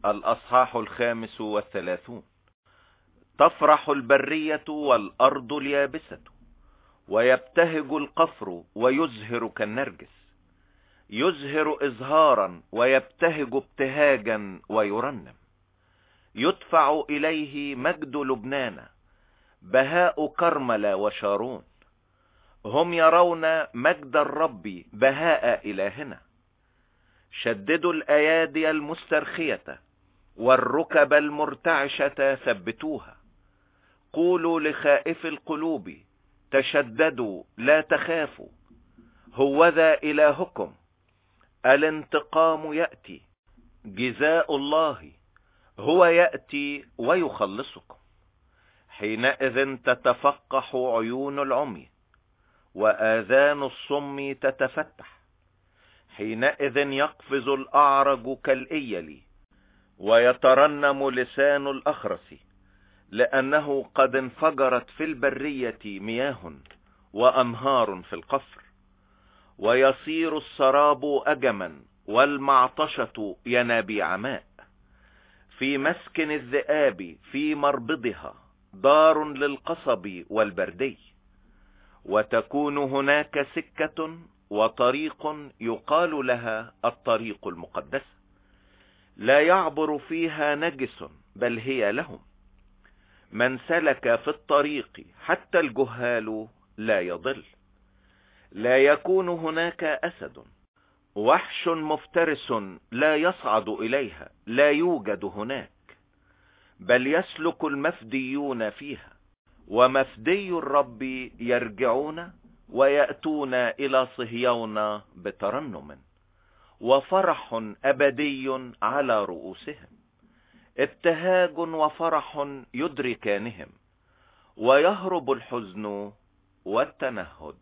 الأصحاح 35. تفرح البرية والأرض اليابسة، ويبتهج القفر ويزهر كالنرجس، يزهر إزهارا ويبتهج ابتهاجا ويرنم. يدفع إليه مجد لبنان، بهاء كرمل وشارون. هم يرون مجد الرب بهاء إلهنا. شددوا الأيادي المسترخية والركب المرتعشة ثبتوها. قولوا لخائف القلوب تشددوا لا تخافوا. هوذا إلهكم، الانتقام يأتي، جزاء الله هو يأتي ويخلصكم. حينئذ تتفقح عيون العمي وآذان الصم تتفتح. حينئذ يقفز الأعرج كالإيل ويترنم لسان الأخرس، لأنه قد انفجرت في البرية مياه وأنهار في القفر. ويصير السراب أجما والمعطشة ينابيع ماء. في مسكن الذئاب في مربضها دار للقصب والبردي. وتكون هناك سكة وطريق يقال لها الطريق المقدس، لا يعبر فيها نجس بل هي لهم. من سلك في الطريق حتى الجهال لا يضل. لا يكون هناك أسد، وحش مفترس لا يصعد إليها، لا يوجد هناك، بل يسلك المفديون فيها. ومفدي الرب يرجعون ويأتون إلى صهيون بترنم، وفرح أبدي على رؤوسهم. ابتهاج وفرح يدركانهم، ويهرب الحزن والتنهد.